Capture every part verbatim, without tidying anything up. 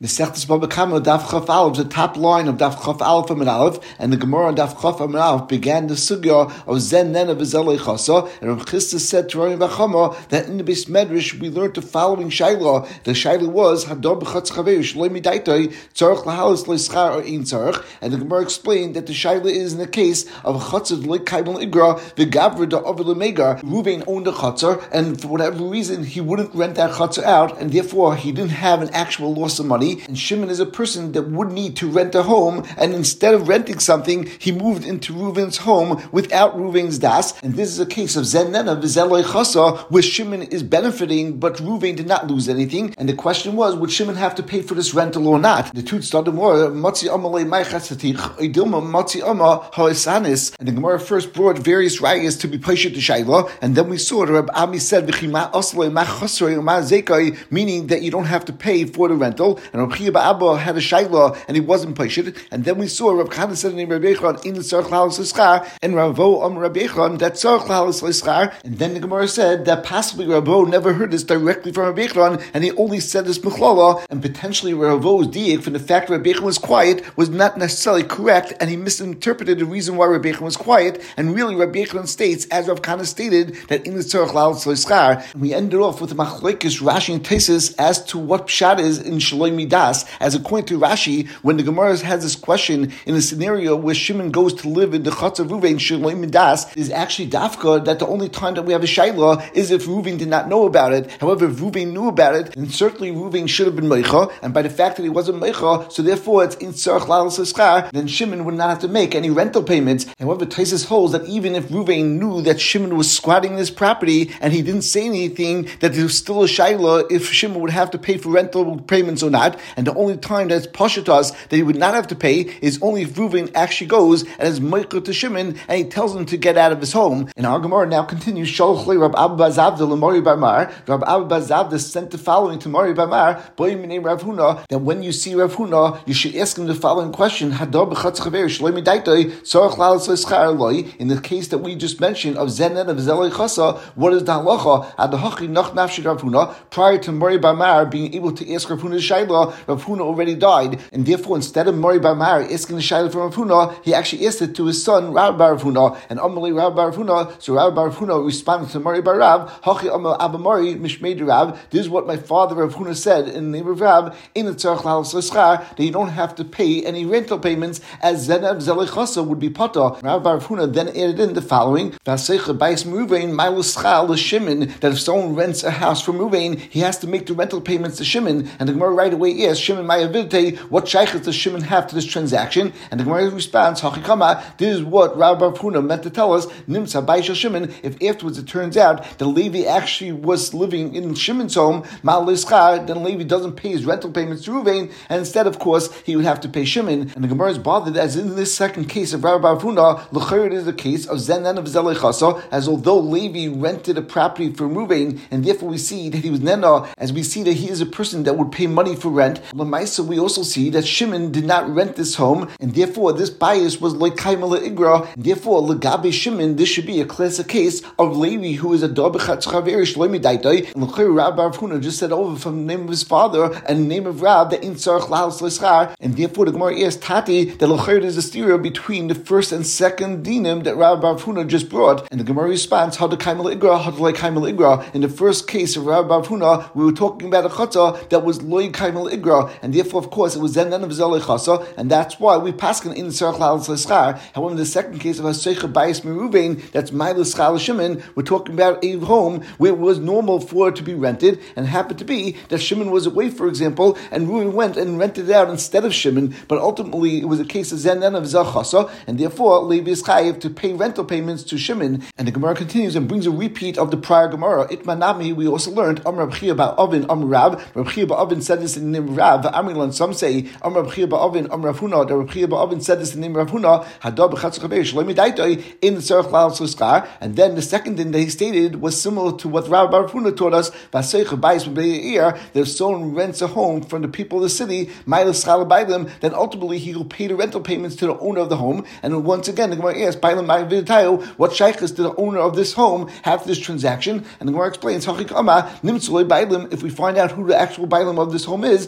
Mesechtes Baba Kama Daf Chaf Aleph, the top line of Daf Chaf Aleph Amid Aleph, and the Gemara on Daf Chaf Amid Aleph began the sugya of Zen Nena V'Zelei Chasa, and Rav Chisda said to Rami Bachama that in the Beis Medrash we learned the following shaila. The shaila was Hadar B'Chatz Chaver Shloi Midaitai Tzarich Lahalis Le'Schar or Ein Tzarich, and the Gemara explained that the shaila is in the case of a Chatzah L'I Kaimel Igra V'Gavra Da'Av L'Megar. Ruvain owned a Chatzah, and for whatever reason he wouldn't rent that Chatzah out, and therefore he didn't have an actual loss of money. And Shimon is a person that would need to rent a home, and instead of renting something, he moved into Reuven's home without Reuven's das. And this is a case of Zen Nena V'Zelei Chasa, where Shimon is benefiting, but Reuven did not lose anything. And the question was, would Shimon have to pay for this rental or not? The two started more Matzi Amalei Maichatzatich Idilma Matzi Ama Ha'esanis. And the Gemara first brought various rayas to be Paishet to Shaila, and then we saw the Reb Ami said V'chima Aslei Machosrei Ma Zekai, meaning that you don't have to pay for the rental. And Reb Chia Ba'Abba had a Shaila and he wasn't Paishet. And then we saw Reb Chana said in Rabbi Yechon in the Tzarich Lahalis L'Schar, and Ravo Am Rabbi Yechon that Tzarich Lahalis L'Schar. And then the Gemara said that possibly Ravo never heard this directly from Rabbi Yechon, and he only said this Mechlala, and potentially Ravo's diak from the fact that Rabbi Yechon was quiet was not necessarily correct, and he misinterpreted the reason why Rabbi Yechon was quiet. And really, Rabbi Yechon states, as Rav Kana stated, that in the Tzarich Lahalis L'Schar. We ended off with the Machlekes Rashi and Tesis as to what pshat is in Shaloi Midas. As according to Rashi, when the Gemara has this question in a scenario where Shimon goes to live in the Chatz of Reuven, Shaloi Midas is actually dafka that the only time that we have a shayla is if Reuven did not know about it. However, if Reuven knew about it, then certainly Reuven should have been meicha, and by the fact that he wasn't meicha, so therefore it's in Tzarich Lahalis L'Schar, then Shimon would not have to make any rental payments. However, Taisus holds that even if Reuven knew that Shimon was squatting this property and he didn't say anything, that there was still a shayla if Shimon would have to pay for rental payments or not. And the only time that's pashatas that he would not have to pay is only if Reuven actually goes and is meicha to Shimon and he tells him to get out of his home. And our Gemara now continues. Shalach le Rab Abba Bazavda l'Mori Barmar. Rab Abba Bazavda sent the following to Mori Barmar. Boy minei Rav Huna, that when you see Rav Huna, you should ask him the following question: Hadar b'chatz chaver shloi midaitoi tzarich lahalis l'schar loi. In the case that we just mentioned of Zen Nena V'Zelei Chasa, what is the halacha? Adahachi nach nafshi Rav Huna. Prior to Mori Barmar being able to ask Rav Huna's shayla, Rav Huna already died, and therefore instead of Mori Barmar asking the shayla from Rav Huna, he actually asked it to his son Rav Bar Huna. And Amalei Rav Bar Huna, so Rav Bar Huna responded to Mori Bar Rav, Hachi Amal Abba Mori Mishmei Rav. This is what my father Rav Huna said in the name of Rav in the Tzarich Lahalis L'Schar, that you don't have to pay any rental payments, as Zenav Zelei Chasa would be pata. Rav Bar Huna then added in the following: V'aseicha Bais Meruvain Ma'ilus Schal L'Shimon, that if someone rents a house from Ruvain, he has to make the rental payments to Shimon. And the Gemara right away asks Shimon Ma'avidte, what shaykhs does Shimon have to this transaction? And the Gemara responds, Hachi Kama, this is what Rav Bar Huna meant to tell us. Nimsa Baishal Shimon, if afterwards it turns out that Levi actually was living in Shimon's home, Ma'al then Levi doesn't pay his rental payments to Ruvain, and instead, of course, he would have to pay Shimon. And the Gemara is bothered, as in this second case of Rav Bar Huna, l'chayr it is the case of Zen Nena V'Zelei Chasa, as although Levi rented a property for Ruvain, and therefore we see that he was Nena, as we see that he is a person that would pay money for rent. L'maisa, we also see that Shimon did not rent this home, and therefore this bias was like Kaimel Igra, and therefore L'gabe Shimon, this should be a classic case of Levi who is a Dar B'Chatz Chaver Shloi Midaitai. And l'chayr Rav Bar Huna just said over from the name of his father and the name of Rav that in Tzarich Lahalis L'Schar, and therefore the Gemara asked Tati that l'chayr is a stereo between the first and second dinim that Rav Bar Huna just brought. And the Gemara responds, how the Kaimel Igra, how the like Kaimel Igra. In the first case of Rav Bar Huna, we were talking about a chatzah that was loy Kaimel Igra, and therefore of course it was Zen Nena V'Zelei Chasa, and that's why we paskin in Tzarich Lahalis L'Schar. However, in the second case of Haseicha Bais Meruvain, that's Ma'ilus Schal Shimon, we're talking about a home where it was normal for it to be rented, and happened to be that Shimon was away, for example, and Reuven went and rented it out instead of Shimon, but ultimately it was a case of Zen Nena V'Zelei Chasa, and therefore Levi is chayiv to pay rental payments to Shimon. And the Gemara continues and brings a repeat of the prior Gemara. Itmanami, we also learned Amr Rab Chia Ba'Avin Amr Rav. Rab Chia Ba'Avin said this in the name of Rav. Amrilan, some say Amr Rab Chia Ba'Avin Amr Rav Huna. Rab Chia Ba'Avin said this in the name of Rav Huna. Hadar b'chatz chaver shloi midaitoi in the Tzarich Lahalis L'Schar. And then the second thing that he stated was similar to what Rav Bar Huna taught us. V'aseicha bais b'be'ir, that if someone rents a home from the people of the city, ma'ilus schal b'aylim, then ultimately he will pay the rental payments to the owner of the home. And once again, the Gemara asks, b'aylim ma'avidtayo, what shaykhs did the owner of this home have to this transaction? And the Gemara explains, Hachik Ama, Nimtzulei Bailim, if we find out who the actual Bailim of this home is,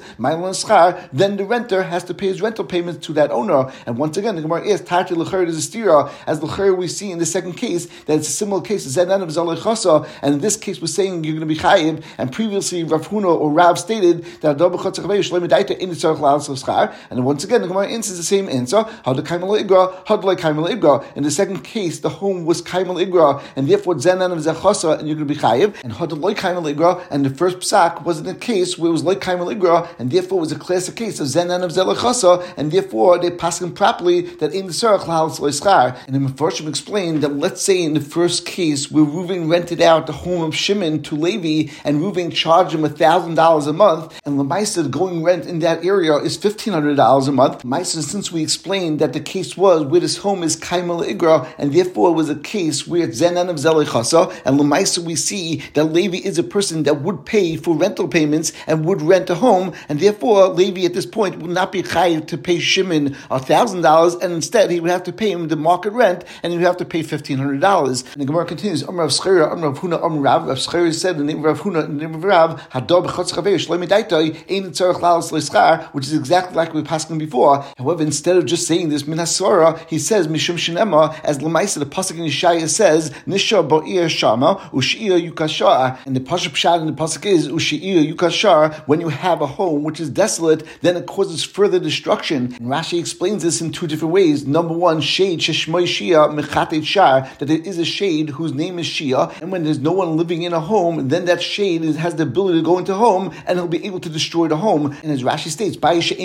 then the renter has to pay his rental payments to that owner. And once again, the Gemara asks, Tati l'chayr is a stira, as l'chayr we see in the second case, that it's a similar case, Zenan of Zalei Chasa, and in this case we're saying you're going to be chayiv, and previously Rav Huna or Rav stated that Adar b'chotzer chaver shleim daita in the tzarich la'al schar, and once again the Gemara answers the same answer, how the kaimal igra, how like kaimal igra. In the second case, the home was kaimal igra, and therefore Zenan of Zechasa, and you're going to be chayiv, and how like kaimal igra, and the first psak was in a case where it was like kaimal igra, and therefore it was a classic case of Zenan of Zelechasa, and therefore they pass him properly that in the tzarich la'al schar. And the Mefarshim explained that let's say in the first case where Reuven rented out the home of Shimon to Levi, and Reuven charged him a thousand dollars a month, and Lemaisa the going rent in that area is fifteen hundred dollars a month. Lemaisa, since we explained that the case was where this home is Kaimal Igra, and therefore it was a case where it's Zenan of Zelechasa, and Lemaisa we see that Levi is a person that would pay for rental payments and would rent a home, and therefore Levi at this point would not be chayiv to pay Shimon a thousand dollars, and instead he would have to pay him the market rent, and he would have to pay fifteen hundred dollars. And the Gemara continues, Amar Rav Schera, Amar Rav Huna, Amar Rav. Rav Schera said the name of Rav Huna, the name of Rav, Hadar b'chotz chaver shleim daitai ein tzarich la'al schar, which is exactly like we were passing before. However, instead of just saying this min hasora, he says mishum shenema, as Lemaisa the pasuk in Yeshaya says nisha ba'ir shama u'she'ir yukashar, and the pasuk pshat in the pasuk is u'she'ir yukashar. When you have a home which is desolate, then it causes further destruction. And Rashi explains this in two different ways. Number one, shade sheshmoi shia mechatet shar, that there is a shade whose name is Shia, and when there's no one living in a home, then that shade is, has the ability to go into a home, and he'll be able to destroy the home. And as Rashi states,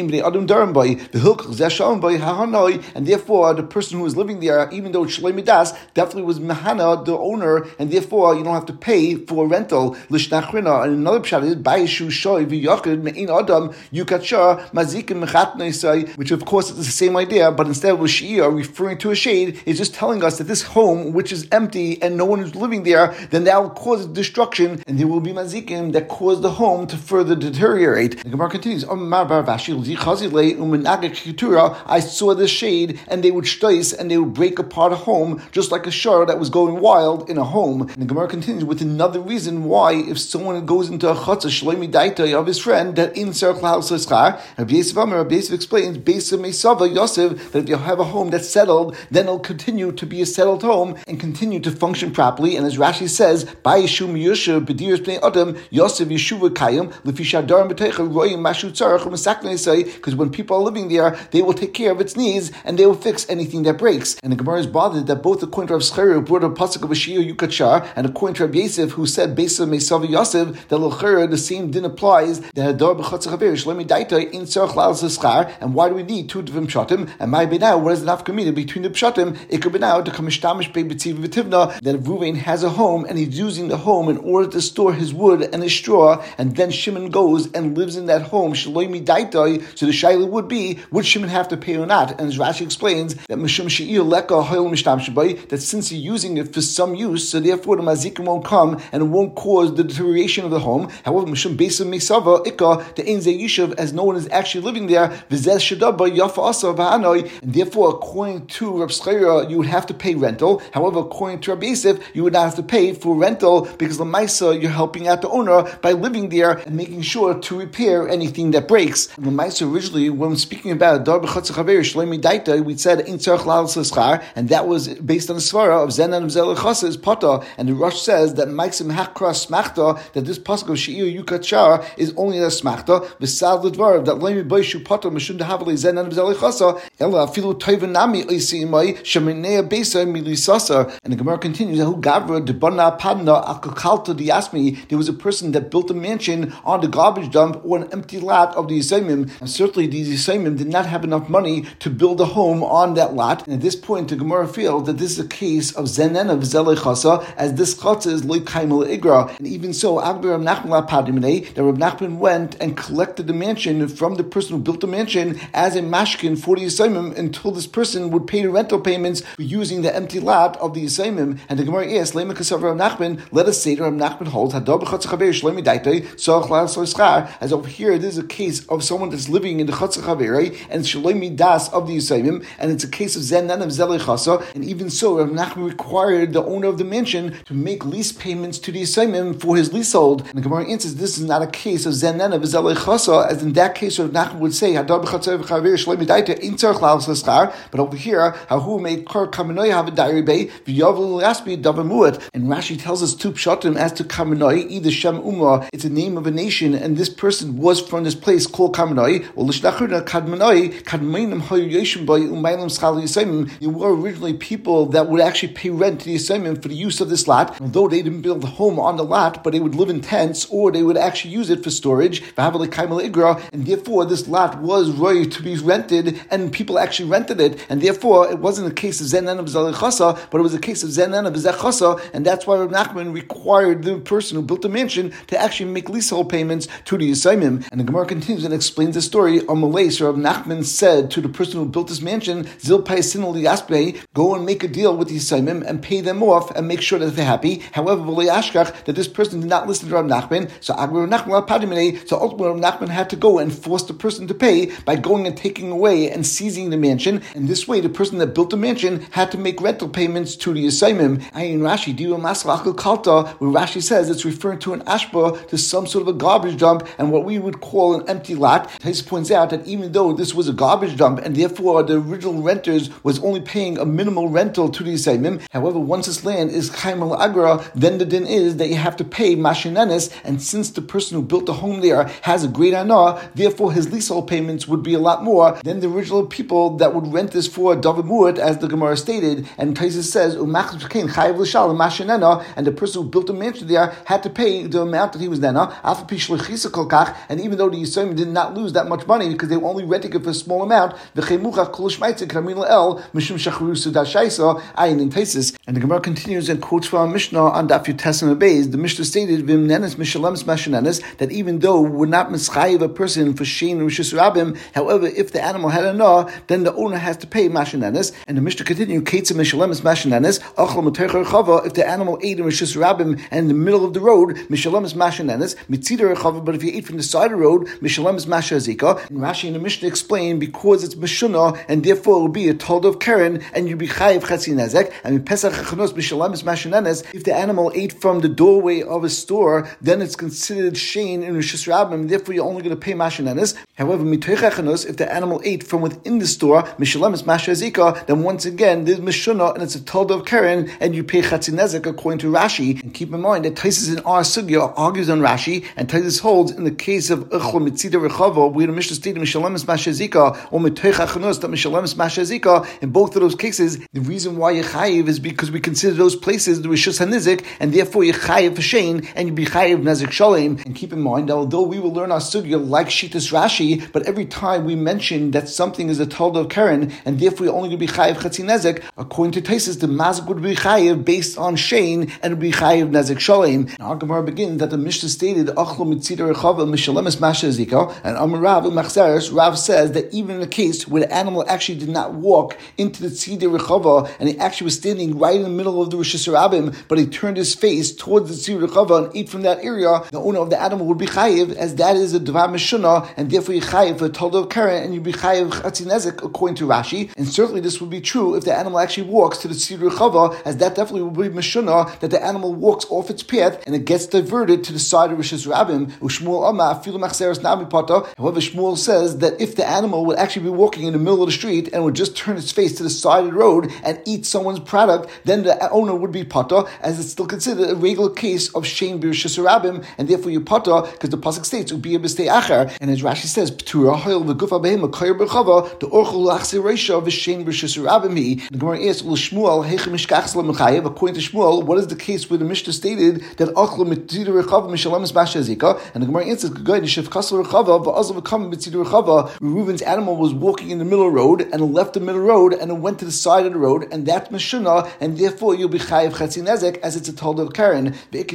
and therefore the person who is living there, even though it's Shloi Midas, definitely was Mehana, the owner, and therefore you don't have to pay for a rental. Lishnachrina, and another pshat is Bayishu Shoy v'Yachid Mein Adam Yukachar Mazikim Mechatnoisai, which of course is the same idea, but instead of Shia referring to a shade, is just telling us that this home, which is empty and no one is living there, then that will cause destruction, and there will be mazikim that cause the home to further deteriorate. The Gemara continues, I saw the shade, and they would shtois, and they would break apart a home, just like a shar that was going wild in a home. And the Gemara continues with another reason why, if someone goes into a chatzah shleimi daita of his friend, that in tzarich la'al schar, Rabbi Yosef Amar, Rabbi Yosef explains, Beis Meisava Yosef, that if you have a home that's settled, then it'll continue to be a settled home and continue to function properly. And as Rashi says, Bayishum Yusha B'diras Bnei Adam Yosef Yeshuva Kayim Lefi Shadar B'Teicha Royim Mashu Tzarach U'Masaknei Say, because when people are living there, they will take care of its needs and they will fix anything that breaks. And the Gemara is bothered that both according to Rav Schera, who brought a pasuk of Ashir Yukachar, and according to Rabbi Yosef, who said Beis Meisava Yosef, that l'chera the same din applies. That Hadar b'chotzer chaver shleimi daita in tzarich la'al schar. And why do we need two different pshatim? And my benau, what is the nafkamina between the pshatim? It could be now to come mishtamish be b'tziv v'tivna, that if Reuven has a home and he's using the home in order to store his wood and his straw, and then Shimon goes and lives in that home, shloimi daita, so the shaila would be, would Shimon have to pay or not? And as Rashi explains, that mishum she'ir leka hoil mishtamish bay, that since he's using it for some use, so therefore the mazikim won't come and it won't cause the deterioration of the home. However, mishum beisa meisava ikka, the ein ze yishuv, as no one is actually living there, v'zeh shadaba yafa asa v'hanoi, and therefore according to Rav Schera, you would have to pay rental. However, according to Rabbi Yosef, you would not have to pay for rental, because Lamaisa, you're helping out the owner by living there and making sure to repair anything that breaks. And Lamaisa, originally, when speaking about Dar b'chotzer chaver shleimi daita, we said in tzarich la'al schar, and that was based on the svara of Zenan of Zelechasa is pata, and the Rosh says that Maisim hakra smachta, that this pasuk of she'ir yukachar is only a smachta, v'sal l'dvar, that leimi boishu pata mishum dehavali Zenan of Zelechasa, ela afilu toivanami oisi imai sheminei beisa milisasa. And the Gemara continues, who gavra debana padna akakalta diasmi, there was a person that built a mansion on the garbage dump or an empty lot of the Yisraelim, and certainly these Yisraelim did not have enough money to build a home on that lot. And at this point, the Gemara feels that this is a case of Zenan of Zelechasa, as this chatzah is loy kaimel igra. And even so, Agbar Rav Nachman la padimnei, that Rav Nachman went and collected the mansion from the person who built the mansion as a mashkin for the Yisraelim until this person would pay the rental payments for using the empty lot of the Yisraelim. And the Gemara asks, Lema kasav Rav Nachman, let us say that Rav Nachman holds Hadar b'chotzer chaver shleimi daitei tzarich la'al schar, as over here this is a case of someone that's living in the chotzer chaver and shleimi das of the Yisraelim, and it's a case of Zenan of Zelechasa. And even so, Rav Nachman required the owner of the mansion to make lease payments to the Yisraelim for his leasehold. And the Gemara answers, this is not a case of Zenan of Zelechasa. b'zelei chasa, as in that case, Rav Nachman would say, Hadar b'chatzei v'chavir shleimi daita ein tzarich la'alos l'schar, but over here, hahu made kar kaminoi have a diary bay, v'yavul l'aspi davar mu'at. And Rashi tells us two pshatim as to kaminoi, either Shem Umah, it's a name of a nation, and this person was from this place called kaminoi, or l'shnachurna kadmanoi, kadmainim hayu yeshim bay umaylim schal yisaimim. There were originally people that would actually pay rent to the yisaimim for the use of this lot, although they didn't build a home on the lot, but they would live in tents, or they would actually use it for storage, and therefore this lot was right to be rented, and people actually rented it, and therefore it wasn't a case of Zenan of Zalichasa, but it was a case of Zenan of Zechasa, and that's why Rav Nachman required the person who built the mansion to actually make leasehold payments to the Yisaimim. And the Gemara continues and explains the story. On Malay, so Rav Nachman said to the person who built this mansion, Zil Paisin Liaspe, go and make a deal with the Yisaimim and pay them off and make sure that they're happy. However, that this person did not listen to Rav Nachman, so Rav Nachman, so ultimately Rav Nachman had to go and force the person to pay by going and taking away and seizing the mansion. And this way, the person that built the mansion had to make rental payments to the Yisaimim. Ayin Rashi, Diwa Masrachel Kalta, where Rashi says it's referring to an ashba, to some sort of a garbage dump, and what we would call an empty lot. Tais points out that even though this was a garbage dump, and therefore the original renters was only paying a minimal rental to the Yisaimim, however, once this land is Chaim al-Agra, then the din is that you have to pay Mashinanis, and since the person who built the home there has a great anah, therefore his leasehold payments would be a lot more than the original people that would rent this for Davar Mu'at, as the Gemara stated. And Taisus says, and the person who built the mansion there had to pay the amount that he was nena, and even though the Yisraelim did not lose that much money because they were only renting it for a small amount, and the Gemara continues and quotes from our Mishnah on Daf Yutes Beis. The Mishnah stated that even though we're not mischayiv a person for shein rishus rabim, however, if the animal had a nah, then the owner has to pay mashenanis. And the Mishnah continues, if the animal ate in rishus rabim and in the middle of the road, mishalemis mashenanis, mitzida rechava, but if you ate from the side of the road, mishalemis mashazika. And Rashi and the Mishnah explain because it's mishuna, and therefore it will be a told of Karen, and you'll be chayiv chatzi nezek. And in Pesach Chachanos mishalemis mashenanis, if the animal ate from the doorway of a store, then it's considered shein in rishus rabim, therefore you're only going to pay mashenanis. However, if the animal ate from within the store, mishalemis mashazika, then once again there's mishuna, and it's a told of Karen, and you pay chatzi nezek according to Rashi. And keep in mind that Taisus in our sugya argues on Rashi, and Taisus holds in the case of Echol Mitzida Rechava, where the Mishnah stated Mishalemis Mashazika or Mitoich Achanus that Mishalemis Mashazika. In both of those cases, the reason why Yechayiv is because we consider those places the Rishus HaNizik, and therefore Yechayiv for Shein, and you be Chayiv Nezik Shalem. And keep in mind that although we will learn our sugya like Shitas Rashi, but every time we mention that something is a Talda of Karen, and therefore you're only going to be Chayiv Chatzi Nezik, according to Taisus, the Mazik would be Chayiv based on Shein, and would be Chayiv Nezik Shalem. Our Gemara begins that the Mishnah stated Achlo Mitzida Rechava Mishalemis Mashazika, and Amar Rav Machzeres, Rav says that even in a case where the animal actually did not walk into the Tzida Rechava, and he actually was standing right in the middle of the Rishus Rabim, but he turned his face towards the Tzida Rechava and ate from that area, the owner of the animal would be Chayiv, as that is a Dvar Mishuna, and therefore you Chayiv for Toldo of Karen, and you be Chayiv Chatzi Nezek according to Rashi. And certainly this would be true if the animal actually walks to the Tzida Rechava, as that definitely would be Mishuna, that the animal walks off its path and it gets diverted to the side of Rishus Rabim. However, Shmuel says that if the animal would actually be walking in the middle of the street and would just turn its face to the side of the road and eat someone's product, then the owner would be pata, as it's still considered a regular case of shein b'Rishus Rabim, and therefore you pata, because the pasuk states ubiya b'stei acher, and as Rashi says, p'tura ha'il v'gufa behem ha'koyer b'chava the orchul lachse reisha v'shein b'Rishus Rabim he. The Gemara asks, well, Shmuel heichem mishkach l'mechayev. According to Shmuel, what is the case where the Mishnah stated that achlo mitzida rechava mishalemis mashazika, and the Gemara answers, "Good, nishif kasel rechava va'azav v'kam mitzida rechava." Reuven's animal was walking in the middle of the road and left the middle road and it went to the side of the road, and that's mishuna, and therefore you'll be chayiv chatzi nezek, as it's a told of Karen.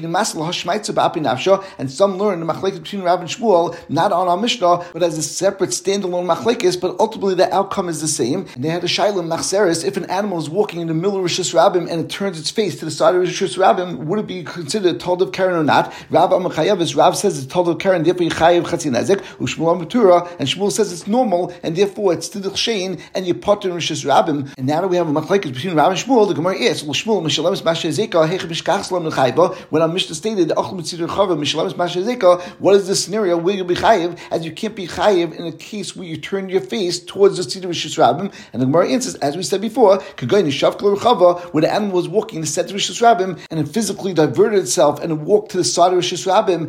And some learn the machlekes between Rav and Shmuel not on our Mishnah, but as a separate standalone machlekes. But ultimately the outcome is the same. And they had a shaila machzeres: if an animal is walking in the middle of Rishus Rabim and it turns its face to the side of Rishus Rabim, would it be considered a told of Karen or not? Rav Amachayav, Rav says it's told of Karen, therefore you chayiv chatzi nezek. Ushmuel Matura, and Shmuel says it's normal, and therefore it's still shein, and you potter in Rishus Rabim. And now that we have a machlekes between Rav and Shmuel, the Gemara asks, well, Shmuel mishalemis mashazeka heichem mishkach l'mechayev. When our Mishnah stated achol mitzida rechava mishalemis mashazeka, what is this scenario where you'll be chayiv, as you can't be chayiv in a case where you turn your face towards the Tzidei Rishus Rabbim. And the Gemara answers, as we said before, where the animal was walking the set of Rishus Rabbim and it physically diverted itself and it walked to the side of Rishus Rabbim.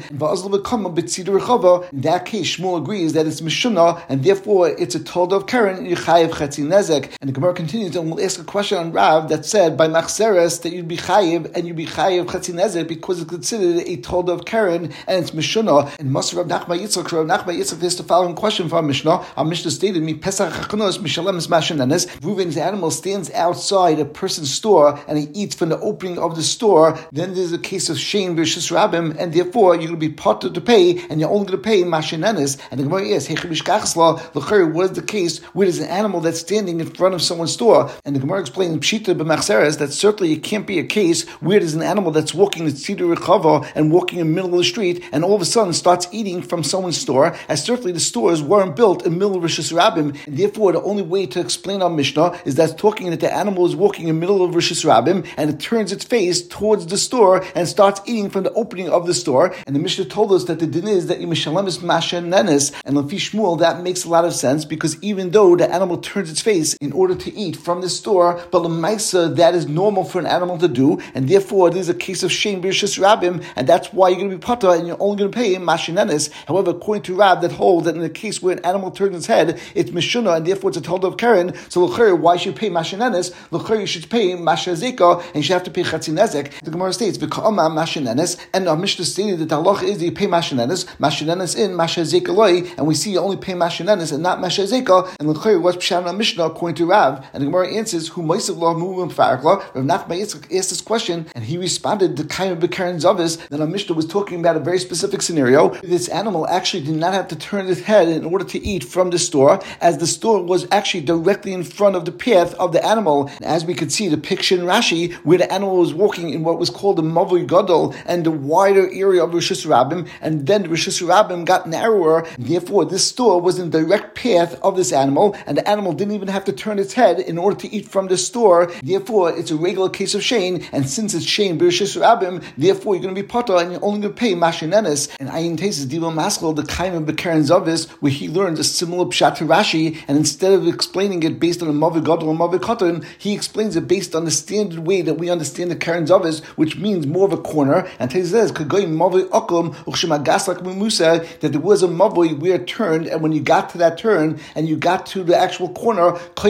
In that case, Shmuel agrees that it's Mishunah and therefore it's a Tolda of Karen and you chayiv Chetzi Nezek. And the Gemara continues and we'll ask a question on Rav that said by Machzeres that you'd be chayiv and you'd be chayiv Chetzi Nezek because it's considered a Tolda of Karen and it's Mishunah. And Maser Rav Nachman Yitzchak, Rav Nachman Yitzchak asked the following question from our Mishnah. Our Mishnah stated, "Mi Pesach Chachanos Mishalem is Mashanenes." Reuven's animal stands outside a person's store and he eats from the opening of the store. Then there's a case of Shein Rishus Rabbim, and therefore you're going to be parted to pay, and you're only going to pay Mashanenes. And the Gemara asks, "Hey, what is the case where there's an animal that's standing in front of someone's store?" And the Gemara explains in Pshita b'Machzeres that certainly it can't be a case where there's an animal that's walking the Tzidei Rechava and walking in the middle of the street, and all of a sudden starts eating from someone's store. As certainly the stores weren't built in the middle of Rishus Rabbim, and therefore the only way to explain our Mishnah is that's talking that the animal is walking in the middle of Rishus Rabbim and it turns its face towards the store and starts eating from the opening of the store. And the Mishnah told us that the din is that Yimishalem is Masha Nenes, and Lefi Shmuel that makes a lot of sense because even though the animal turns its face in order to eat from the store, but Lemaisa that is normal for an animal to do, and therefore there's a case of Shein Rishus Rabbim, and that's why you're going to be pata and you're only going to pay Masha Nenes. However, according to Rab, that holds that in the case where an animal turns its head, it's Mishunah, and therefore it's a Tolda of Karen. So l'chayr, why should you pay Masha Nenes? L'chayr, you should pay Masha Zeka, and you should have to pay Chatzi Nezek. The Gemara states, V'ka'ama Masha Nenes, and our Mishnah stated that the halach is that you pay Masha Nenes, Masha Nenes in, Masha Zeka loy, and we see you only pay Masha Nenes and not Masha Zeka, and l'chayr, what's Pshat in our Mishnah according to Rav? And the Gemara answers, Hu Maisav Law Muvim Farakla. Rav Nachman Yitzchak asked this question, and he responded, the kind of B'Karen Zavis, that our Mishnah was talking about a very specific scenario. This animal actually did not have to turn its head in order to eat from the store, as the store was actually directly in front of the path of the animal. And as we could see, the picture in Rashi, where the animal was walking in what was called the Mavui Gadol and the wider area of Rishus Rabbim, and then the Rishus Rabbim got narrower. Therefore, this store was in the direct path of this animal, and the animal didn't even have to turn its head in order to eat from the store. Therefore, it's a regular case of Shein, and since it's Shein Rishus Rabbim, therefore you're going to be pata and you're only going to pay Mashinenes. And Ayin Tesis Diva Maskal, the Kaim of B'Karen Zavis, where he learns a similar pshat to Rashi, and instead of explaining it based on a Mavi Gadol and Mavi Katan, he explains it based on the standard way that we understand the Karen Zavis, which means more of a corner. And he says, Kagoy Mavi Okum, Uchshemagas like Musa, that there was a Mavi where it turned, and when you got to that turn, and you got to the actual corner,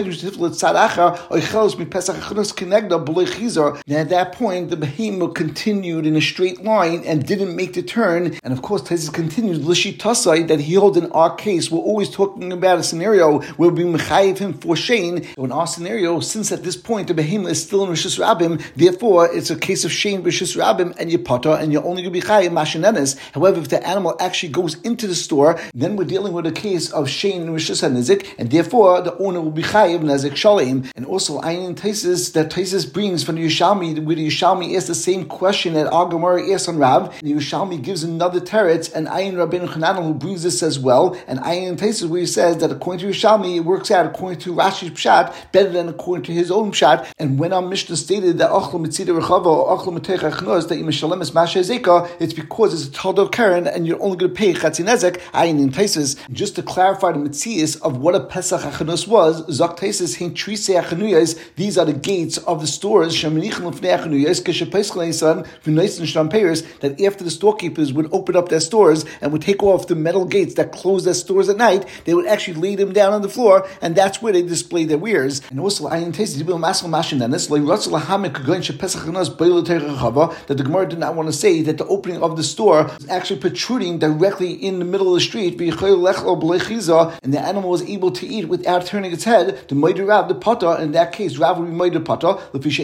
then at that point, the behemoth continued in a straight line and didn't make the turn. And of course, Taisus continues, Lishi Tasai, that he holds in our case, we're always talking about a scenario where we mechayiv him for Shein. So in our scenario, since at this point the behemoth is still in Rishus Rabbim, therefore it's a case of Shein Rishus Rabbim and Yipata, and you're only going to be chayiv Mashinenes. However, if the animal actually goes into the store, then we're dealing with a case of Shein and Rishus HaNezik, and therefore the owner will be chayiv Nezik Shalim. And also, Ayin Taisus, that Taisus brings from the Yushalmi, where the Yushalmi asks the same question that our Gemara asks on Rav. The Yushalmi gives another teretz, and Ayin Rabbeinu Chanan, who brings this as well, and Ayin Taisus, where he says that according to Yushalmi, it works out according to Rashi's pshat better than according to his own pshat. And when our Mishnah stated that Achla Mitzida Rechava or Achla Metecha Chnos, that Yimishalem is Masha Zeka, it's because it's a Tolda of Karen and you're only going to pay Chatzi Nezek. Ayin Taisus, just to clarify the Metzias of what a Pesach HaChanos was, Zok Taisus, Hein Trisei HaChanuyas, these are the gates of the stores, Sheminichem Lefnei HaChanuyas, Keshe Pesach Leisan, V'nois and Shtam Peiros, that after the storekeepers would open up their stores and would take off the metal gates that close their stores at night, they would actually lay them down on the floor, and that's where they display their wares. And also, Ayin Taisus, Dibul Masal Mashin Denis, Lei Ratzal Lahamek Kagoin Shepesach HaChanos Beil Teich Chava, that the Gemara did not want to say that the opening of the store was actually protruding directly in the middle of the street, and the animal was able to eat without turning its head. The Moed Rav, the Pata, in that case, Rav would be Moed Pata,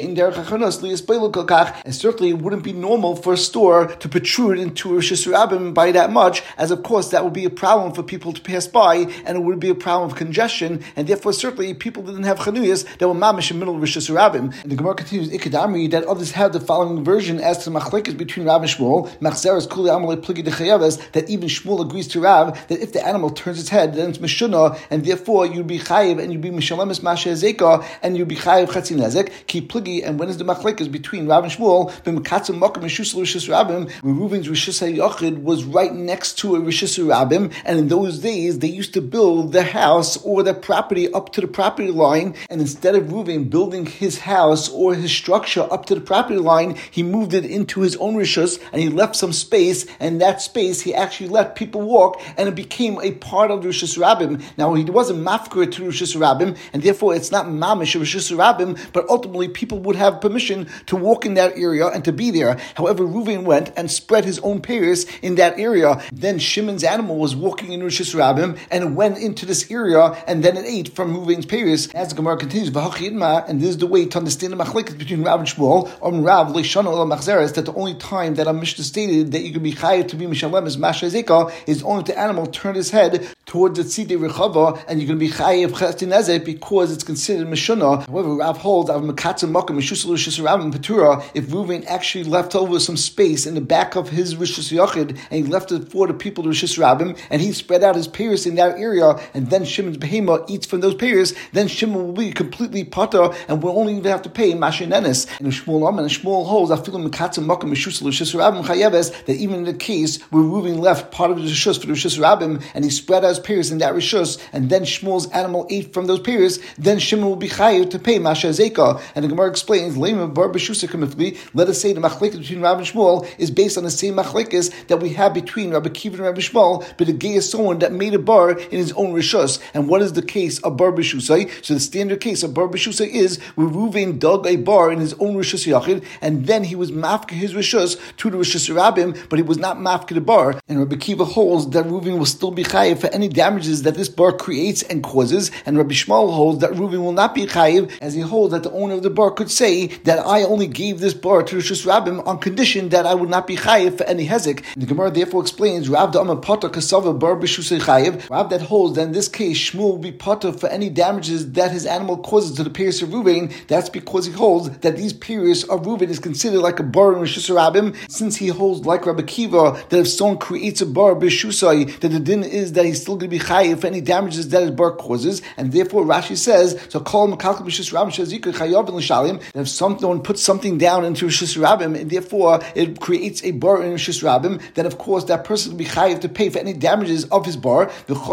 and certainly it wouldn't be normal for a store to protrude into Rishus Rabbim by that much, as of course that would be a problem for people to pass by, and it would be a problem of congestion, and therefore certainly people didn't have chanuyas that were mamish in the middle of Rishus Rabbim. And the Gemara continues, Ikadamri, that others have the following version as to the machlekes between Rav and Shmuel, Machzeres Kuli Amalei Pligi Dechayaves, that even Shmuel agrees to Rav that if the animal turns its head, then it's Mishunah, and therefore you'd be chayiv and you'd be Mishalemis Masha Zeka, and you'd be chayiv Chatzi Nezek, Ki Pligi. And when is the machlekes between Rav and Shmuel? B'mekatzim Makam Mishus Rishus Rabbim, where Reuven's Rishus HaYachid was right next to a Rishus Rabim, and in those days they used to build their house or their property up to the property line, and instead of Reuven building his house or his structure up to the property line, he moved it into his own Rishus, and he left some space, and that space he actually let people walk, and it became a part of the Rishus Rabim. Now he wasn't mafkir to Rishus Rabim, and therefore it's not mamish of Rishus Rabim, but ultimately people would have permission to walk in that area and to be there. However, Reuven went and spread his own peiros in that area. Then Shimon's animal was walking in Rishus Rabim, and it went into this area, and then it ate from Reuven's peiros. As the Gemara continues, and this is the way to understand the machlekes between Rav and Shmuel. Om Rav leishana olam machzeres, that the only time that a Mishnah stated that you can be chayav to be mishalem is masha zeka is only the animal turned his head towards the tzidei rechava, and you're going to be chayav chetin nezek because it's considered mishuna. However, Rav holds av mekatzim makom mishusel rishus rabim petura. If Reuven actually left over some space in the back of his rishus yachid, and he left it for the people to rishus rabim, and he spread out his peiros in that area, and then Shimon's behema eats from those peiros, then Shimon will be completely potter, and will only even have to pay mashinenis. And Shmuel Amen, and Shmuel holds afilu mekatzim makom mishusel rishus rabim chayeves, that even in the case where Reuven left part of the rishus for the rishus rabim, and he spread out his peiros in that rishus, and then Shmuel's animal ate from those peiros, then Shimon will be chayav to pay masha zeka. And the Gemara explains, Lema bar b'shusa kamifli. Let us say the machlekes between Rav and Shmuel is based on the same machlekes that we have between Rabbi Kiva and Rabbi Shmuel, but the gay is someone that made a bar in his own rishus. And what is the case of bar b'shusai? So the standard case of bar b'shusai is where Reuven dug a bar in his own rishus yachid, and then he was mafka his rishus to the rishus rabim, but he was not mafka the bar. And Rabbi Kiva holds that Reuven will still be chayiv for any damages that this bar creates and causes, and Rabbi Shmuel holds that Reuven will not be chayiv, as he holds that the owner of the bar could say that I only gave this bar to rishus rabim on condition that I would not be chayiv for any hezek. And the Gemara therefore explains Rav da'amar potter kasava bar b'shusay chayiv. Rav that holds that in this case Shmuel will be potter for any damages that his animal causes to the peiros of Reuven. That's because he holds that these peiros of Reuven is considered like a bar in rishus rabim, since he holds like Rabbi Kiva that if someone creates a bar b'shusay, that the din is that he's still going to be chayiv for any damages that his bar causes. And therefore Rashi says, so call him makalkel b'shus rabim shazikah chayav l'shalim, that if someone puts something down into rishus rabim and therefore it creates a bar in rishus rabim, then of course that person will be chayiv to pay for any damages of his bar.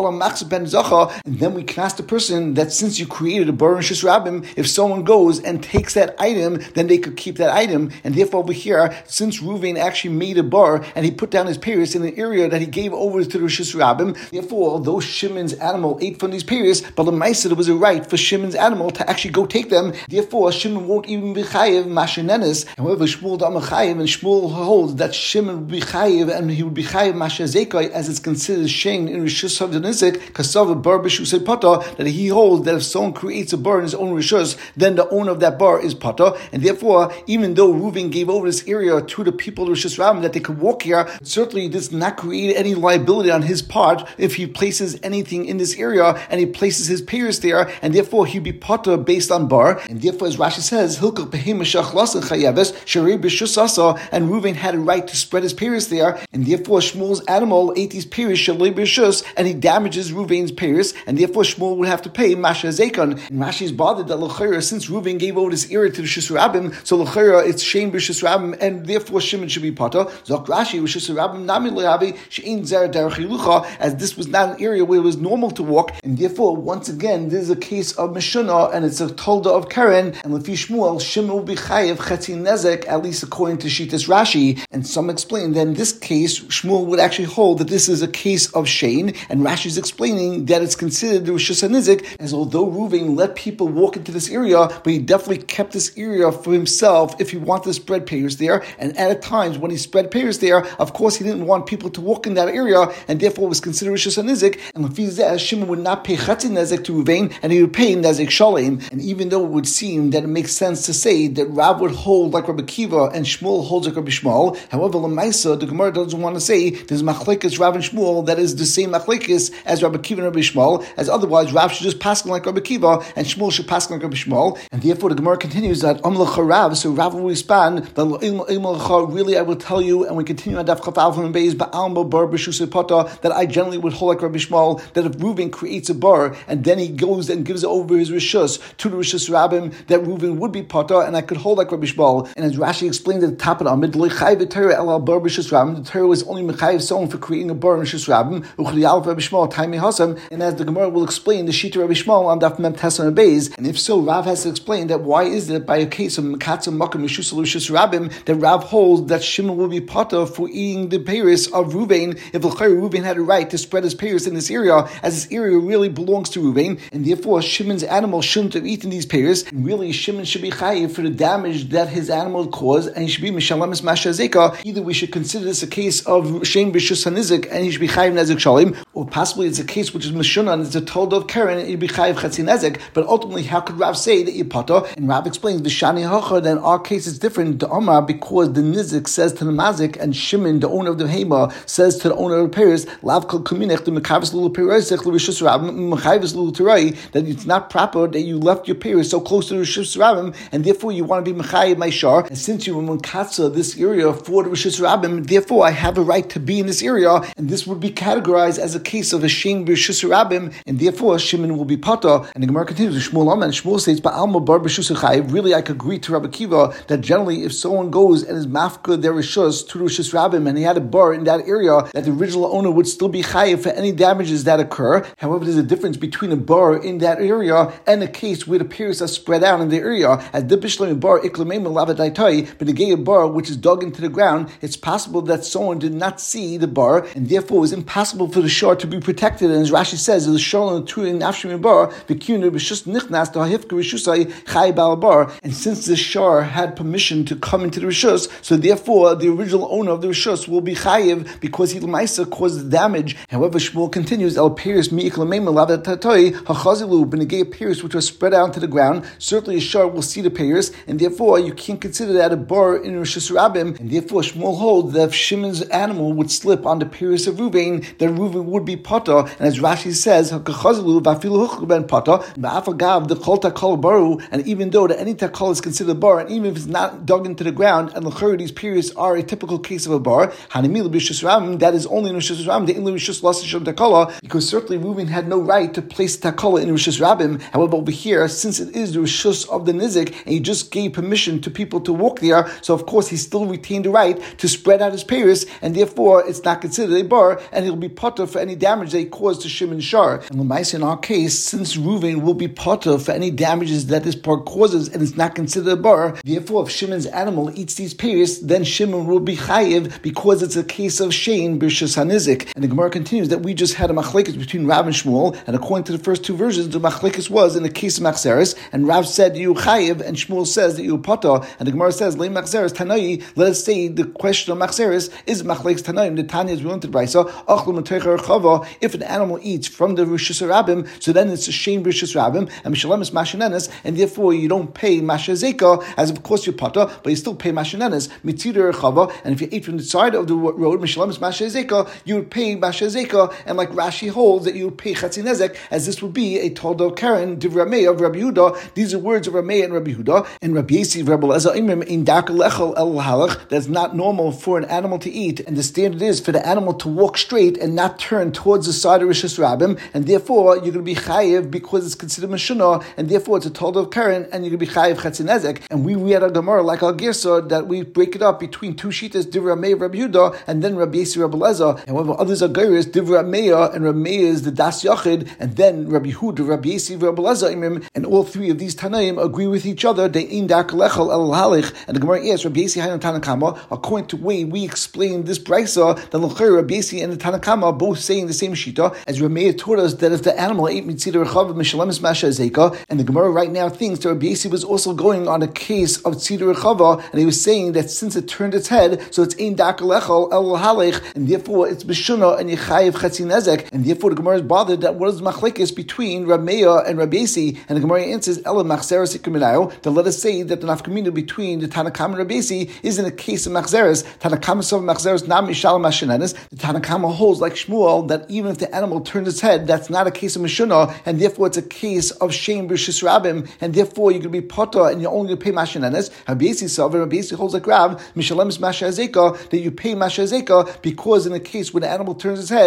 And then we can ask the person that since you created a bar in rishus rabim, if someone goes and takes that item, then they could keep that item. And therefore over here, since Reuven actually made a bar and he put down his peiros in an area that he gave over to the rishus rabim, therefore although Shimon's animal ate from these peiros, but the Maisa, it was a right for Shimon's animal to actually go take them. Therefore Shimon won't even be chayiv mashinenis. However, Shmuel da'amar chayiv, and Shmuel holds that Shimon would be chayiv, and he would be chayiv masha zekai, as it's considered shein in rishus of the nizik kasav bar b'shusay pata, that he holds that if someone creates a bar in his own rishus, then the owner of that bar is pata. And therefore, even though Reuven gave over this area to the people of rishus rabim that they could walk here, certainly this does not create any liability on his part if he places anything in this area and he places his peiros there, and therefore he'd be pata based on bar. And therefore, as Rashi says, Hilkach behema shachlas chayaves sharei b'shus asa, and Reuven had a right to spread his peiros there, and therefore Shmuel's animal ate these peiros sharei b'shus, and he damages Reuven's peiros, and therefore Shmuel would have to pay masha zekon. And Rashi is bothered that l'chayra, since Reuven gave over this area to the rishus rabim, so l'chayra it's shein b'shus rabim, and therefore Shimon should be pata. Zok Rashi rishus rabim nami lehavi she'in zer derech hilucha, as this was not an area where it was normal to walk, and therefore once again this is a case of mishuna, and it's a tolda of Karen, and lefi Shmuel Shimon will be chayiv chetzi nezek, at least according to Shitas Rashi. And some explain that in this case Shmuel would actually hold that this is a case of shein, and Rashi is explaining that it's considered the rishus hanizik, as although Reuven let people walk into this area, but he definitely kept this area for himself if he wanted to spread peiros there. And at times when he spread peiros there, of course he didn't want people to walk in that area, and therefore it was considered rishus hanizik. And lefi zeh, Shimon would not pay chetzi nezek to Reuven, and he would pay nezek shalem. And even though it would seem that it makes sense to say that Rav would hold like Rabbi Kiva and Shmuel holds like Rabbi Shmuel, however, Lamaisa, the Gemara doesn't want to say there's machlekes Rav and Shmuel that is the same machlekes as Rabbi Kiva and Rabbi Shmuel, as otherwise Rav should just pass like Rabbi Kiva and Shmuel should pass like Rabbi Shmuel. And therefore the Gemara continues that Amlacha Rav, so Rav will respond that really I will tell you, and we continue on Daf Chaf Alpha and Beis Ba'alma Bar B'Shusay Pata, that I generally would hold like Rabbi Shmuel that if Reuven creates a bar and then he goes and gives over his rishus to the rishus rabbim, that Reuven would be potter, and I could hold like Rabbi Shmuel. And as Rashi explained at the top of the Amid, the Torah was only mechayiv someone for creating a bar in rishus rabbim, Rabbi Shmuel, Taimi Hasam, and as the Gemara will explain, the Shita Rabbi Shmuel on Daf Mem Tesson Beis. And if so, Rav has to explain that why is it by a case of Mekatzim Makam Mishus Rishus Rabbim that Rav holds that Shimon will be potter for eating the peiros of Reuven if Reuven had a right to spread his peiros in this area, as this area really belongs to Reuven, and therefore Shimon's animal shouldn't have eaten these peiros. And really, Shimon should be chayiv for the damage that his animal caused, and he should be Mishalamis Mashazeka. Either we should consider this a case of Shem B'Shus Hanizik, and he should be chayiv Nezik Shalim, or possibly it's a case which is Mishuna, and it's a told of Karen, and he'd be chayiv Chatzi Nezik. But ultimately, how could Rav say that you potter? And Rav explains the Shani Hacha that in our case is different. The Omar, because the Nizik says to the Mazik, and Shimon, the owner of the Hema, says to the owner of the Peiros, Lav Kol Kuminech, the Mekavis Lulu Peirosech, L'Rishus Rabbim, Mechavis Lulu Terai, that it's not proper that you left your Peiros so close to the Rishus Rabbim, and therefore you want to be Mechayiv Maishar. And since you were Munkatsa this area for the Rishus Rabbim, therefore I have a right to be in this area, and this would be categorized as a case of a Shem B'Rishus Rabbim, and therefore Shimon will be Potter. And the Gemara continues, Shmuel Amen, Shmuel says, Ba'alma Bar B'Rishus Chayiv. Really, I could agree to Rabbi Kiva that generally if someone goes and is mafka their Rishus to Rishus Rabbim and he had a bar in that area, that the original owner would still be chayiv for any damages that occur. However, there's a difference between a bar in that area and a case where the peiros are spread out in the area. As the bishlam bar iklamim lavadaitai, but a bar which is dug into the ground, it's possible that someone did not see the bar, and therefore it was impossible for the shore to be protected. And as Rashi says, the shore and two in nafshim bar the kuna b'shus nichnas to hahifka rishusai chay balabar. And since the shore had permission to come into the rishus, so therefore the original owner of the rishus will be chayiv because he l'maisa caused the damage. However, Shmuel continues, El Peiros mi'iklamema lavatoi hachazilu b'negei peiros which are spread out to the ground. Certainly a shor will see the peiros, and therefore you can't consider that a bar in Rishus Rabbim. And therefore Shmuel holds that if Shimon's animal would slip on the peiros of Reuven, then Reuven would be potter. And as Rashi says, hachazilu v'afilu huchben potter ba'afagav the kol takol baru. And even though that any takol is considered a bar, and even if it's not dug into the ground, and l'chor these peiros are a typical case of a bar, hanimil b'Rishus Rabbim, that is only in Rishus Rabbim, the inli Rishus Lasisham Takala, because certainly Reuven had no right to place Takala in Rishus Rabbim. However, over here, since it is the Rishus of the Nizik, and he just gave permission to people to walk there, so of course he still retained the right to spread out his peiros, and therefore it's not considered a bar, and he'll be potter for any damage that he caused to Shimon Shar. And L'maisa, in our case, since Reuven will be potter for any damages that this part causes, and it's not considered a bar, therefore if Shimon's animal eats these peiros, then Shimon will be chayiv because it's a case of Shein B'Rishus Hanizik. And the Gemara continues that we just had a machlekes between Rav and Shmuel, and according to the first two versions, the machlekes was in the case of machzeres, and Rav said you chayiv, and Shmuel says that you potter, and the Gemara says le machzeres tanai. Let us say the question of machzeres is machlekes tanaim. The Tanya is we learned to brayso achlu m'teicher chava. If an animal eats from the Rishus Rabbim, so then it's a shame Rishus Rabbim, and mishalemis mashanenes, and therefore you don't pay mashazeka, as of course you potter, but you still pay mashanenes mitzider chava. And if you ate from the side of the road mishalemis mashazeka, you would pay mashazeka, and like Rashi holds that you would pay chatzi nezek, as this would be a toldo karen divrei Meir of Rabbi Yehuda. These are words of Rabbi Meir and Rabbi Yehuda, and Rabbi Yesi Rabbi Elazar imrim in dark lechel el halach. That's not normal for an animal to eat, and the standard is for the animal to walk straight and not turn towards the side of Rishus Rabbim, and therefore you're going to be chayiv because it's considered mashuna, and therefore it's a toldo of karen, and you're going to be chayiv chatzi nezek. And we read a Gemara like Al Girsa that we break it up between two shitas, divrei Meir Rabbi Yehuda, and then Rabbi Yesi Rabbi Elazar. However, others are geiris divrei Meir, and Rabbi Meir is the das yachid, and then Rabbi Yehuda, Rabbi Yesi, Rabbi Elazar imrim, and all three of these Tanaim agree with each other. They in dark lechel el halich, and the Gemara asks Rabbi Yesi Hayan Tanakama. According to the way we explain this brayso, the l'chayr Rabbi Yesi and the Tanakama are both saying the same shita, as Rabbi Meir taught us that if the animal ate mitzida rechav mishalemis masha zeka, and the Gemara right now thinks that Rabbi Yesi was also going on a case of tzida rechava, and he was saying that since it turned its head, so it's in dark lechel el halich, and therefore it's b'shuna and yechayev chatzi nezek, and therefore the Gemara is bothered that what is machlekes between Rabbi Meir and Rabbi Yesi, and the Gemara answers ela machzeres ikuminayo, to let us say that the nafkamina between the Tanakama and Rabbi Yesi is in a case of machzeres. Tanakama sov machzeres nam mishal mashenenes. The Tanakama holds like Shmuel that even if the animal turns its head, that's not a case of mishuna, and therefore it's a case of shame b'Rishus Rabbim, and therefore you're going to be potter and you're only going to pay mashenenes. Rabbi Yesi sov, and Rabbi Yesi holds like Rav mishalemis masha zeka, that you pay masha zeka because in a case when the animal turns its head, it's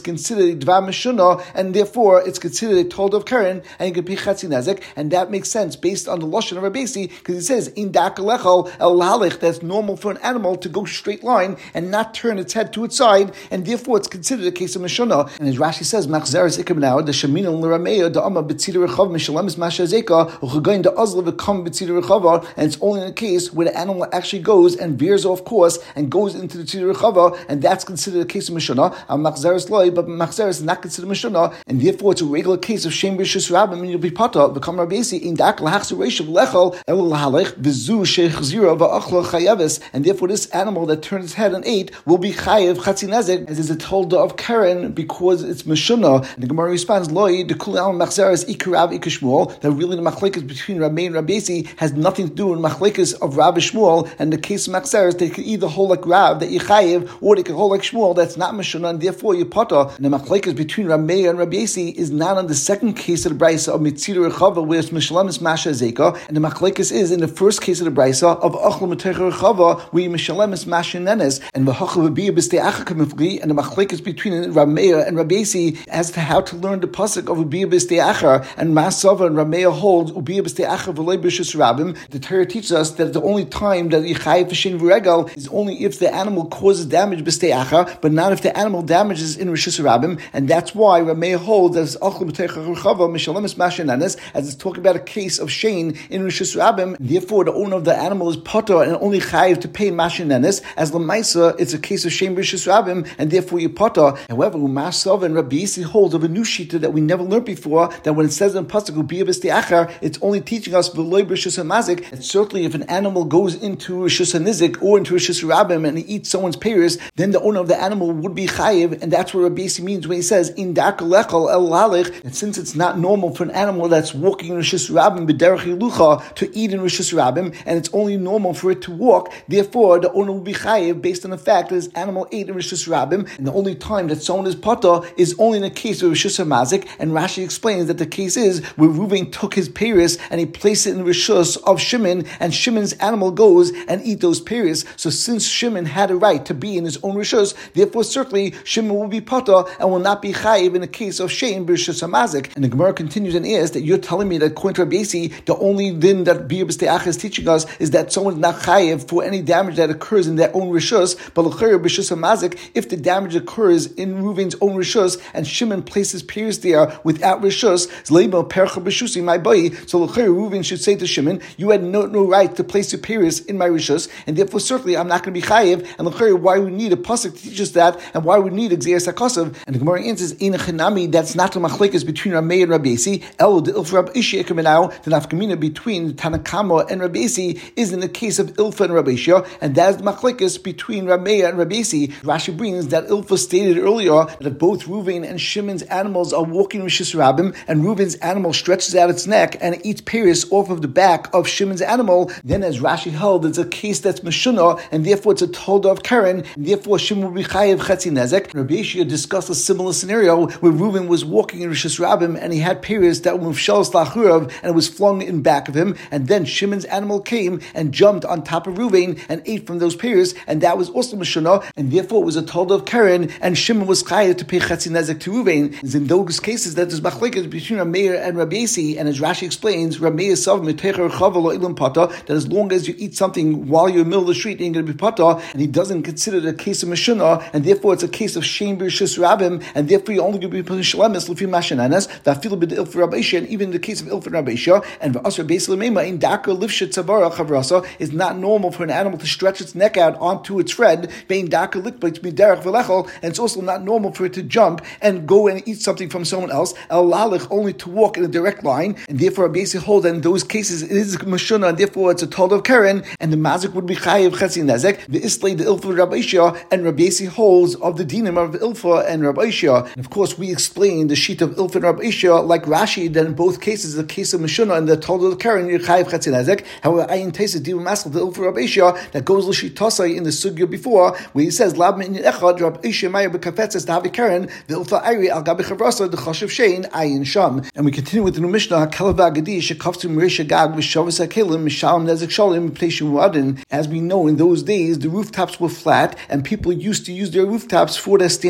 considered a Dvar Meshuna, and therefore it's considered a told of Karen, and you can pay Chatzi Nezek, and that makes sense based on the Lashon of Rabbeisi, because he says, in Dakalechal El Halich, that's normal for an animal to go straight line and not turn its head to its side, and therefore it's considered a case of Meshuna. And as Rashi says, Machzeres Ikim now, the Shamina L'Rameya, the Amma B'tzida Rechav, Mishalemis Mashazeka, Uchagoyin the Azla V'kam B'tzida Rechava, and it's only in a case where the animal actually goes and veers off course and goes into the Tzida Rechava, and that's considered a case of Meshuna. And Machzeres Loi, but Machzeres is not considered Meshuna, and therefore it's a regular case of Shem B'Shus Rabbim, and you'll be Pata, V'kam Rabbeisi, in Dak L'Hachzer Reshav Lechal, El L'Halech, V'zu Sheich Zira V'achla Chayavis, and therefore this animal that turned its head and ate will be Chayav Chatzi Nezek, as is a tolda of Karen, because it's Meshuna. And the Gemara responds, Loi, the Kul Al Machzeres Ikarav Ikashmuel, that really the machlekes between Rameh and Rabbeisi has nothing to do with machlekes of Rav Shmuel, and the case of Machzeres, they could either hold like Rav, that you Chayav, or they could hold like Shmuel, that's not Meshuna, and therefore you Pata. And the machlekes between Rameh and Rabbeisi is not on the second case of the Brisa of Mitzira Rechava, where it's Mishalemis Masha Zeka, and the machlekes is in the first case of the Brisa of Achla Metecha Rechava, where you Mishalemis Masha Nenes, and V'Hacha V'Biyah B'Stei Acha Kamifli, and the machlekes between Rameh and Rabbeisi as to how to learn the pasuk of Ubiyah B'Stei Acha, and Masava and Rameh holds Ubiyah B'Stei Acha V'Lei B'Shus Rabbim. The Torah teaches us that the only time that Yichayev V'Shin V'Regal is only if the animal causes damage B'Stei Acha, but not if the animal damages in Rishus Rabbim, and that's why Rameh holds that it's Achla B'Techa Rechava Mishalemis Masha Nenes, as it's talking about a case of Shane in Rishus Rabbim. Therefore, the owner of the animal is Potter and only Chayev to pay Masha Nenes. As L'Maisa, it's a case of Shane Rishus Rabbim, and therefore you Potter. However, Masava and Rabbi Yisi holds of a new shita that we never learned before, that when it says in pasuk Ubiyah B'Stei Acha, it's only teaching us V'loi B'Rishus HaMazik. And certainly, if an animal goes into Rishus HaNizik or into Rishus Rabbim and he eats someone's peiros, then the owner of the animal would be chayiv, and that's what Rabbi Yisi means when he says in Dakalechal El Lalich. And since it's not normal for an animal that's walking in Rishus Rabbim B'derech Yilucha to eat in Rishus Rabbim, and it's only normal for it to walk, therefore the owner will be chayiv based on the fact that his animal ate in Rishus Rabbim, and the only time that someone is pata is only in a case of Rishus HaMazik. And Rashi explains that the case is where Reuven took his peiros and he placed it in the Rishus of Shimon, and Shimon's animal goes and eat those peiros. So since Shimon had a right to be in his own Rishus, therefore certainly Shimon will be pata and will not be chayiv in the case of Shane B'Rishus HaMazik. And the Gemara continues and asks that you're telling me that according to Rabbi Yisi, the only din that Biyah B'Stei Acha is teaching us is that someone's not chayiv for any damage that occurs in their own Rishus, but l'chayr B'Rishus HaMazik, if the damage occurs in Reuven's own Rishus and Shimon places peiros there without Rishus, Zleiba Percha B'Shusi my boy. So l'chayr Reuven should say to Shimon, you had no, no right to place your peiros in my Rishus, and therefore certainly I'm not going to be chayiv. And l'chayr, why we need a pasuk to teach us that, and why we need Gzeras HaKosav? And the Gemara answers, in a chenami, that's not the machlekes between Rameh and Rabbi Yisi. El the ilf Rabbi Ishia now, the nafkamina between Tanakama and Rabbi Yisi is in the case of Ilfa and Rabbi Ishia, and that's the machlekes between Rameh and Rabbi Yisi. Rashi brings that Ilfa stated earlier that if both Reuven and Shimon's animals are walking Rishus Rabbim, and Reuven's animal stretches out its neck and it eats peiros off of the back of Shimon's animal, then as Rashi held, it's a case that's Meshuna, and therefore it's a tolda of Karen, and therefore Shimon will be chayiv Chetzi Nezek. Rabbi Yishia discussed a similar scenario where Reuven was walking in Rishus Rabbim and he had peiros that were Mufshal Slachurav and it was flung in back of him, and then Shimon's animal came and jumped on top of Reuven and ate from those peiros, and that was also Meshuna, and therefore it was a tolda of Karen, and Shimon was chayiv to pay Chetzi Nezek to Reuven. It's in those cases that there's machlekes between Rameh and Rabbi Yisi, and as Rashi explains, Rameh is sav metecher chava lo ilam pata, that as long as you eat something while you're in the middle of the street, you're going to be pata, and he doesn't consider it a case of Meshuna, and therefore it's a case of Shein B'Rishus Rabbim, and therefore you're only going to be put in Shalemis l'fi Mashananas, v'afilu b'd ilf Rabbi Ishia, and even in the case of ilf and Rabbi Ishia, and v'asr beis l'meima in dakar lifshet tzavara chavrasa, is not normal for an animal to stretch its neck out onto its friend, bein dakar likbait miderech v'lechol, and it's also not normal for it to jump and go and eat something from someone else, el lalich, only to walk in a direct line, and therefore Rabbi Yisi holds that in those cases it is Meshuna, and therefore it's a tolda of Karen, and the mazik would be chayiv Chetzi Nezek, the islay the ilfa Rabbi Ishia, and Rabbi Yisi holds of the dinim of ilfa and Rabbi Ishia. And of course we explain the sheet of ilfa and Rabbi Ishia like Rashi, that in both cases the case of Meshuna and the tolda of Karen you're chayiv Chetzi Nezek. However, Ayin Teisa Divu Masel the ilfa Rabbi Ishia that goes l'shitasai in the sugya before, where he says lab min echad Rabbi Ishia maya bekafetzes to have Karen the ilfa ayri al gabi chavrasa the chashiv shein ayin sham. And we continue with the new Mishnah Hakelav Agadi shekaftu Merisha Gag v'shavas hakelim mishalom nezek shalim p'teishim muadin. As we know, in those days the rooftops were flat and people used to use their rooftops for their standard tashmish.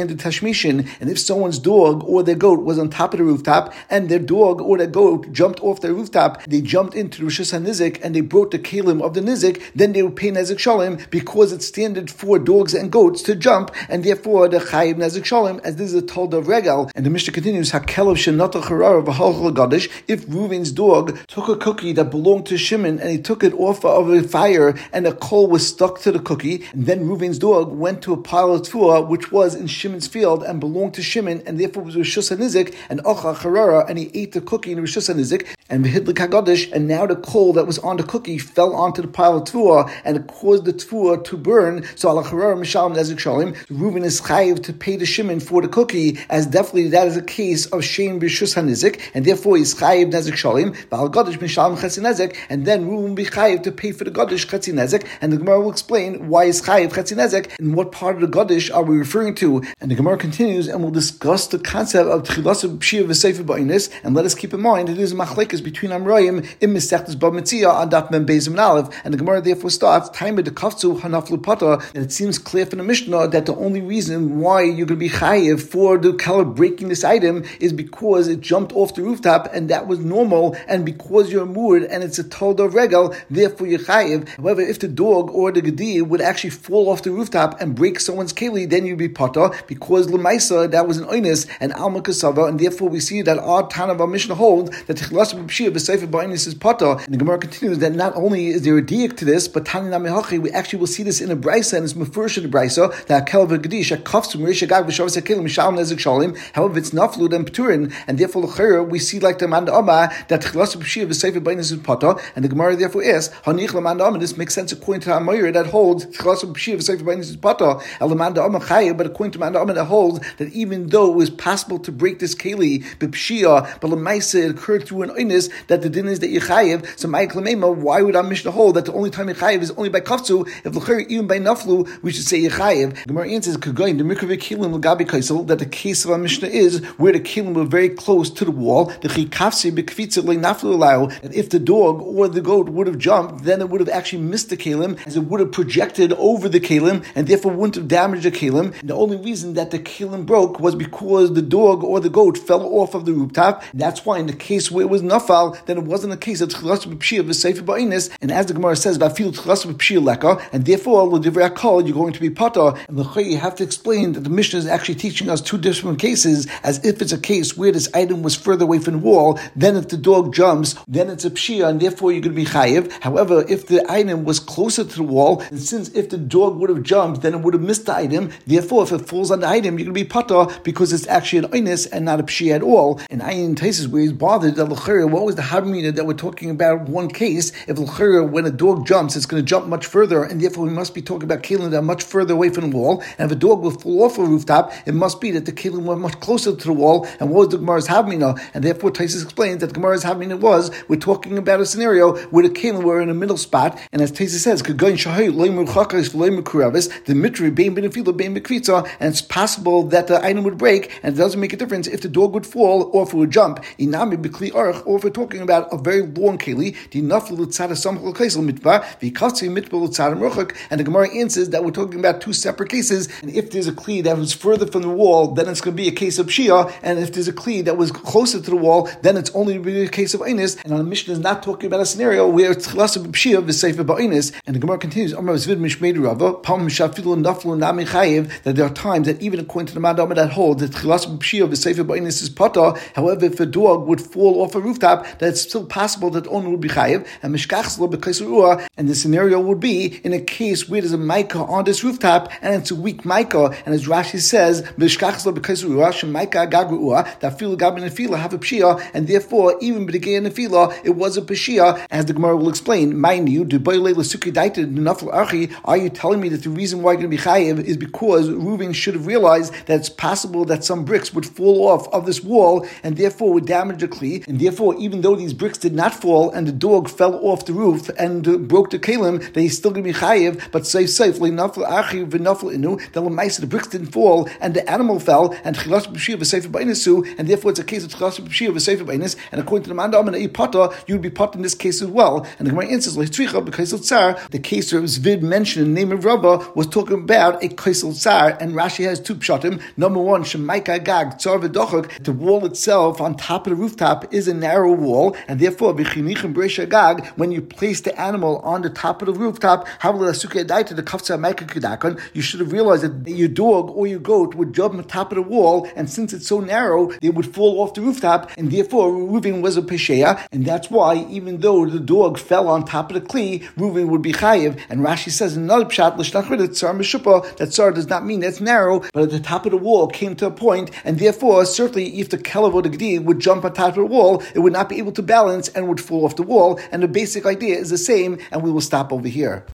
Shmishin, and if someone's dog or their goat was on top of the rooftop, and their dog or their goat jumped off their rooftop, they jumped into the Rishus HaNizik, and they broke the kalim of the Nizik, then they would pay Nezik Shalom, because it's standard for dogs and goats to jump, and therefore the Chayiv Nezik Shalom, as this is a told of Regal. And the Mishnah continues, HaKelev Shenata Charara V'Halchal Gadish, if Reuven's dog took a cookie that belonged to Shimon, and he took it off of a fire, and a coal was stuck to the cookie, and then Reuven's dog went to a pile of tfuah, which was in Shimon's field, and belonged to Shimon, and therefore was Rishus HaNizik, and Acha Charara, and he ate the cookie in Rishus HaNizik, and V'Hidlik HaGadish, and now the coal that was on the cookie fell onto the pile of tfuah, and it caused the tfuah to burn. So Ala Charara Mishalem Nezik Shalom, Reuven is chayiv to pay the Shimon for the cookie, as definitely that is a case of Shein B'Rishus HaNizik, and therefore he's chayiv Nezik Shalom, V'Al Gadish Mishalem Chetzi Nezik, and then Reuven be chayiv to pay for the Gadish Chetzi Nezik, and the Gemara will explain why is chayiv Chetzi Nezik, and what part of the Gadish are we referring to. And the Gemara continues, and we'll discuss the concept of Tchilas B'Shia V'Sefer Ba'inus, and let us keep in mind it is a machlekes between Amroyim in Mesechtes Bava Metzia on Daf Mem Beis Mem Aleph, and the Gemara therefore starts time with the Kafzu Hanaflu Pata, and it seems clear from the Mishnah that the only reason why you're going to be chayiv for the color breaking this item is because it jumped off the rooftop, and that was normal, and because you're moored and it's a told of regal, therefore you're chayiv. However, if the dog or the gedi would actually fall off the rooftop and break someone's keli, then you'd be pata, because lemaisa that was an oinus and alma kasava, and therefore we see that our Tana Mishnah holds that Tchilas B'Shia V'Sefer Ba'inus is pata. And the Gemara continues that not only is there a diak to this, but Tani Namihachi, we actually will see this in a brisa, and it's mefurish in the brisa that Kel v'Gedish Kafsu Merisha Gag V'Shavas Hakelim Mishal Nezik Shalim. However, it's naflu and pturin, and therefore l'chayr we see like the man Amma that Tchilas B'Shia V'Sefer Ba'inus is pata, and the Gemara therefore asks Hanich l'man Amma. This makes sense according to Amayir that holds Tchilas B'Shia V'Sefer Ba'inus is pata. El l'man Amma Chayev, but according to man Amma that holds that even though it was possible to break this keli b'pshia, but l'maisa it occurred through an oinus, that the din is that Yechayev. So my Klamema, why would our Mishnah hold that the only time Yechayev is only by kafzu? If l'chayr even by naflu, we should say Yechayev. Gemara answers Kagoyin the mikra v'kilim l'gabi kaisel, that the case of our Mishnah is where the kilim were very close to the wall. The chikafsi b'kvitza le'naflu allow, that if the dog or the goat would have jumped, then it would have actually missed the kalim, as it would have projected over the kalim, and therefore wouldn't have damaged the kalim. And the only reason that the kalim broke was because the dog or the goat fell off of the rooftop. That's why in the case where it was nafal, then it wasn't a case of tchilas b'pshia v'sefer ba'inus. And as the Gemara says, v'afil tchilas b'pshia leka, and therefore l'divrei hakol you're going to be pata. And the you have to explain that the Mishnah is actually teaching us two different cases, as if it's a case where this item was further away from the wall, then if the dog jumps, then it's a pshia, and therefore you're going to be chayiv. However, if the item was closer to the wall, and since if the dog would have jumped, then it would have missed the item, therefore if it falls on the item, you're going to be pata, because it's actually an oinus and not a pshia at all. And Ayin Taisis, where he's bothered that l'chayr, what was the habmina that we're talking about one case? If l'chayr, when a dog jumps, it's going to jump much further, and therefore we must be talking about kelim that are much further away from the wall. And if a dog will fall off a rooftop, it must be that the kelim were much closer to the wall. And what was the Gemara's havmina? And therefore Taisis explains that the Gemara's havmina was, we're talking about a scenario where the kelim were in a middle spot, and as Taisis says, the mitri bein benefila bein bekvitza, and it's possible that the item would break, and it doesn't make a difference if the dog would fall or if it would jump. Inami b'kli arch, or if we're talking about a very long keli, the naflu l'tzad samchol kaisel mitba, v'katzi mitba l'tzad amrochak, and the Gemara answers that we're talking about two separate cases, and if there's a kli that was further from the wall, then it's going to be a case of pshia, and if there's a kli that was closer to the wall, then it's only going to be a case of einis. And our Mishnah is not talking about a scenario where it's tchilas b'pshia v'sefer ba'einis. And the Gemara continues, Amar Zvid Mishmei Rava, Pam Shafilu Naflu Nami Chayev, that there are times that even according to the Madama that holds that tchilas b'pshia v'sefer ba'einis is pata. However, if a dog would fall off a rooftop, that it's still possible that the owner would be chayev, and mishkachs lo b'kaisur. And the scenario would be in a case where there's a micah on this rooftop, and it's a weak micah, and as Rashi says, mishkachs lo b'kaisur shemaika gagruah that feel gab nefila have a pshia, and therefore even b'degei nefila it was a pshia, as the Gemara will explain. Mind you, do boyle l'suki daited nafal archi? Are you telling me that the reason why you're going to be chayev is because Reuven should have realized that it's possible that some bricks would fall off of this wall and therefore would damage the kli, and therefore even though these bricks did not fall and the dog fell off the roof and uh, broke the kalim, that he's still going to be chayiv, but say safe, nafal achi v'nafal inu, that l'maisa the bricks didn't fall and the animal fell, and chilas b'shir v'sefer b'inasu, and therefore it's a case of chilas b'shir v'sefer b'inus, and according to the Manda Amana Ipata, you would be put in this case as well. And the Gemara answers, l'tricha b'kaisel tsar, the case of Zvid mentioned in the name of Rabbah was talking about a kaisel tsar, and Rashi has two pshatim. Number one, shemaika gag tsar v'dochak, the wall itself on top of the rooftop is a narrow wall, and therefore b'chinichem b'reisha gag, when you place the animal on the top of the rooftop, you should have realized that your dog or your goat would jump on top of the wall, and since it's so narrow, they would fall off the rooftop, and therefore Reuven was a pesheya, and that's why even though the dog fell on top of the kli, Reuven would be chayiv. And Rashi says in another pshat, tsar meshupa, that tsar does not mean that's narrow, but at the top of the wall came to a point, and therefore certainly if the kelav or the gdi would jump on top of the wall, it would not be able to balance and would fall off the wall. And the basic idea is the same, and we will stop over here.